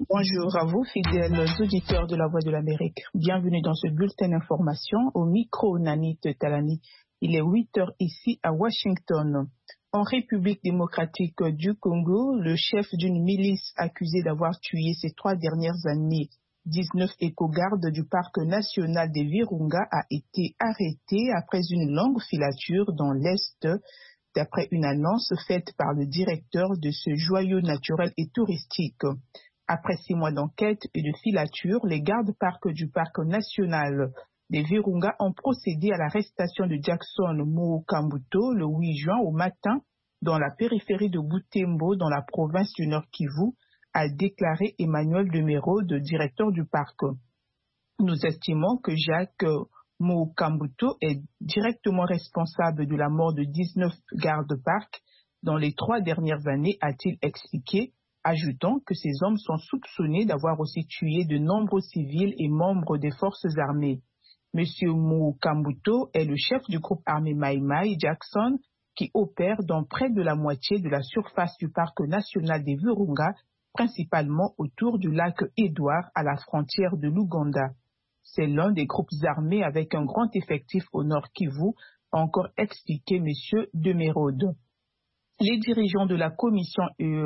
Bonjour à vous, fidèles auditeurs de la Voix de l'Amérique. Bienvenue dans ce bulletin d'information au micro Nanit Talani. Il est 8 h ici à Washington. En République démocratique du Congo, le chef d'une milice accusé d'avoir tué ces 3 dernières années 19 éco-gardes du parc national des Virunga a été arrêté après une longue filature dans l'Est, d'après une annonce faite par le directeur de ce joyau naturel et touristique. Après 6 mois d'enquête et de filature, les gardes-parcs du parc national des Virunga ont procédé à l'arrestation de Jackson Mukambuto le 8 juin au matin dans la périphérie de Butembo, dans la province du Nord Kivu, a déclaré Emmanuel Demerode, directeur du parc. Nous estimons que Jacques Mukambuto est directement responsable de la mort de 19 gardes-parcs dans les 3 dernières années, a-t-il expliqué, ajoutant que ces hommes sont soupçonnés d'avoir aussi tué de nombreux civils et membres des forces armées. Monsieur Mukambuto est le chef du groupe armé Mai Mai Jackson qui opère dans près de la moitié de la surface du parc national des Virunga, principalement autour du lac Édouard à la frontière de l'Ouganda. C'est l'un des groupes armés avec un grand effectif au Nord Kivu, a encore expliqué monsieur Demerode. Les dirigeants de la Commission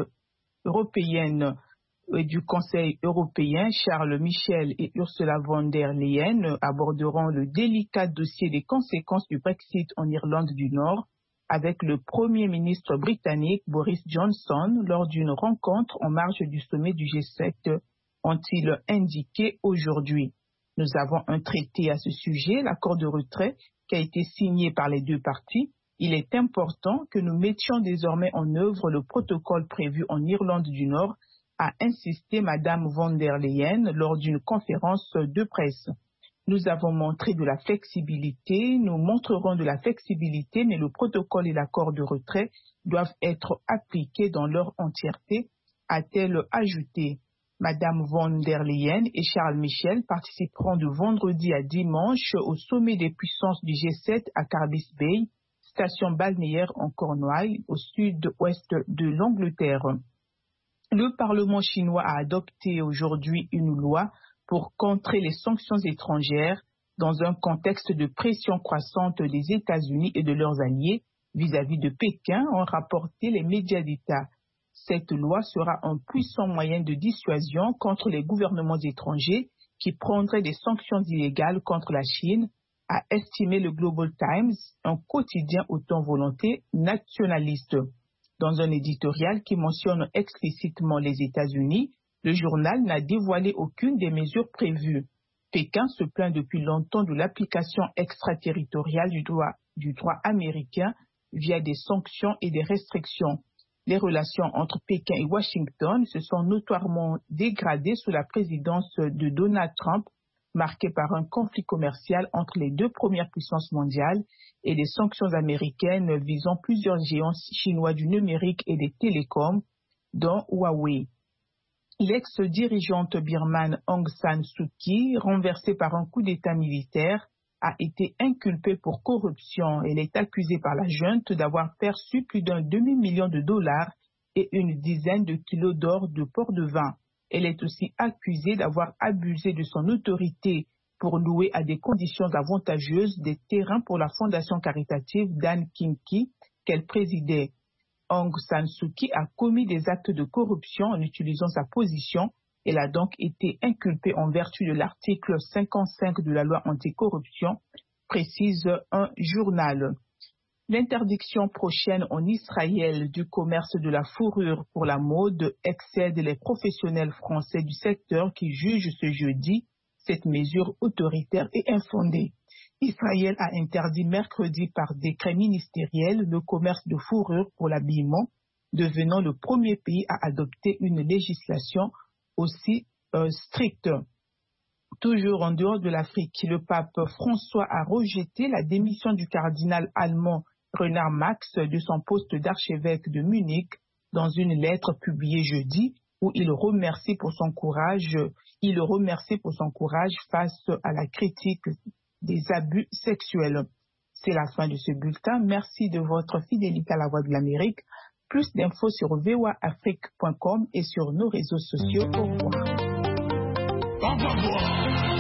européenne et du Conseil européen, Charles Michel et Ursula von der Leyen, aborderont le délicat dossier des conséquences du Brexit en Irlande du Nord avec le Premier ministre britannique Boris Johnson lors d'une rencontre en marge du sommet du G7, ont-ils indiqué aujourd'hui. Nous avons un traité à ce sujet, l'accord de retrait, qui a été signé par les 2 parties. Il est important que nous mettions désormais en œuvre le protocole prévu en Irlande du Nord, a insisté Madame von der Leyen lors d'une conférence de presse. Nous avons montré de la flexibilité, nous montrerons de la flexibilité, mais le protocole et l'accord de retrait doivent être appliqués dans leur entièreté, a-t-elle ajouté. Madame von der Leyen et Charles Michel participeront de vendredi à dimanche au sommet des puissances du G7 à Carbis Bay, station balnéaire en Cornouailles, au sud-ouest de l'Angleterre. Le Parlement chinois a adopté aujourd'hui une loi pour contrer les sanctions étrangères dans un contexte de pression croissante des États-Unis et de leurs alliés vis-à-vis de Pékin, ont rapporté les médias d'État. Cette loi sera un puissant moyen de dissuasion contre les gouvernements étrangers qui prendraient des sanctions illégales contre la Chine, a estimé le Global Times, un quotidien au ton volonté nationaliste. Dans un éditorial qui mentionne explicitement les États-Unis, le journal n'a dévoilé aucune des mesures prévues. Pékin se plaint depuis longtemps de l'application extraterritoriale du droit américain via des sanctions et des restrictions. Les relations entre Pékin et Washington se sont notoirement dégradées sous la présidence de Donald Trump, marquée par un conflit commercial entre les 2 premières puissances mondiales et des sanctions américaines visant plusieurs géants chinois du numérique et des télécoms, dont Huawei. L'ex-dirigeante birmane Aung San Suu Kyi, renversée par un coup d'État militaire, a été inculpée pour corruption. Elle est accusée par la junte d'avoir perçu plus d'1 demi-million de dollars et une dizaine de kilos d'or de port de vin. Elle est aussi accusée d'avoir abusé de son autorité pour louer à des conditions avantageuses des terrains pour la fondation caritative Dan Kinki qu'elle présidait. Aung San Suu Kyi a commis des actes de corruption en utilisant sa position. Elle a donc été inculpée en vertu de l'article 55 de la loi anticorruption, précise un journal. L'interdiction prochaine en Israël du commerce de la fourrure pour la mode excède les professionnels français du secteur qui jugent ce jeudi cette mesure autoritaire et infondée. Israël a interdit mercredi par décret ministériel le commerce de fourrure pour l'habillement, devenant le premier pays à adopter une législation aussi stricte. Toujours en dehors de l'Afrique, le pape François a rejeté la démission du cardinal allemand Renard Max de son poste d'archevêque de Munich dans une lettre publiée jeudi où il le remercie pour son courage face à la critique des abus sexuels. C'est la fin de ce bulletin. Merci de votre fidélité à la Voix de l'Amérique. Plus d'infos sur voaafrique.com et sur nos réseaux sociaux. Au revoir. Au revoir.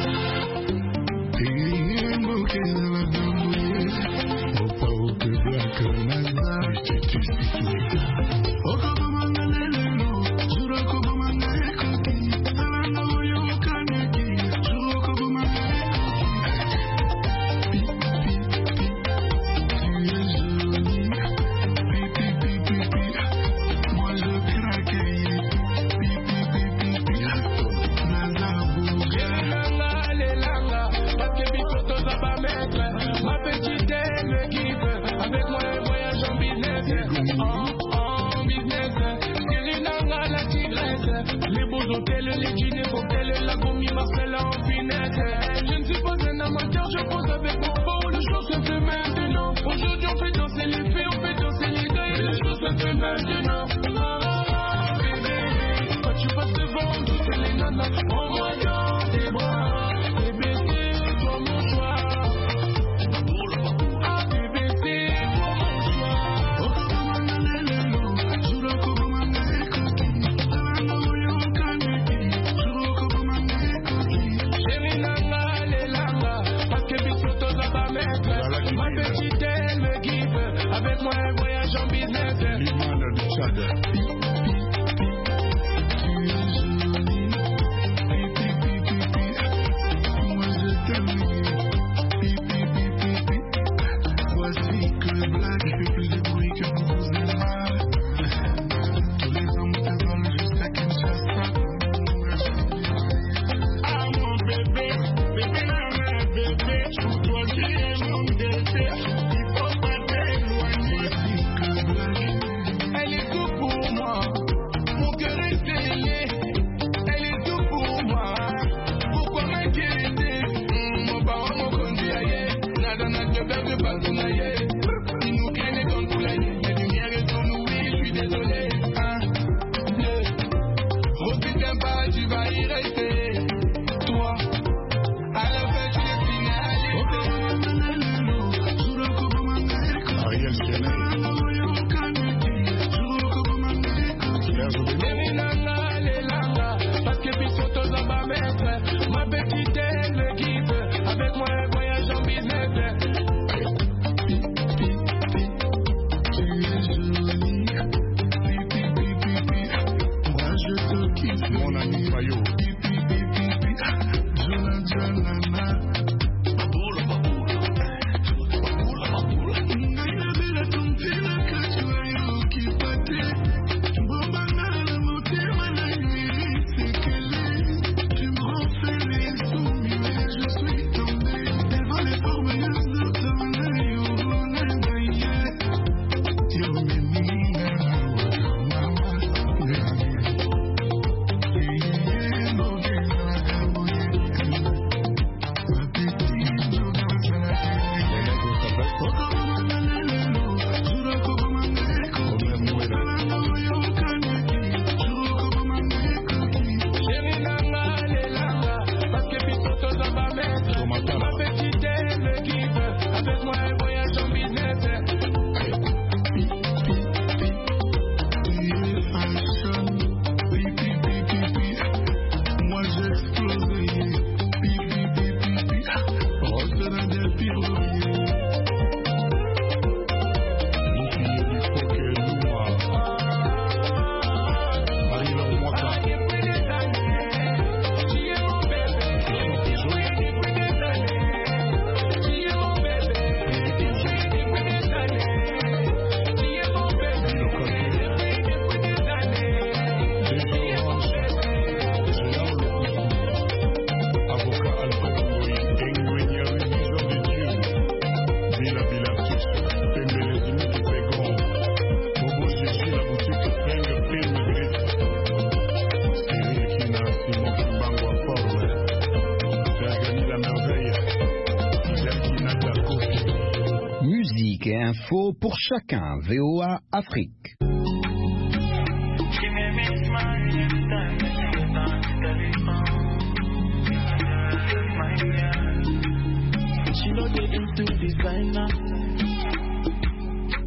Info pour chacun, VOA Afrique.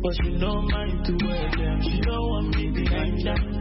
but she no mind to wear them. She don't want me behind them.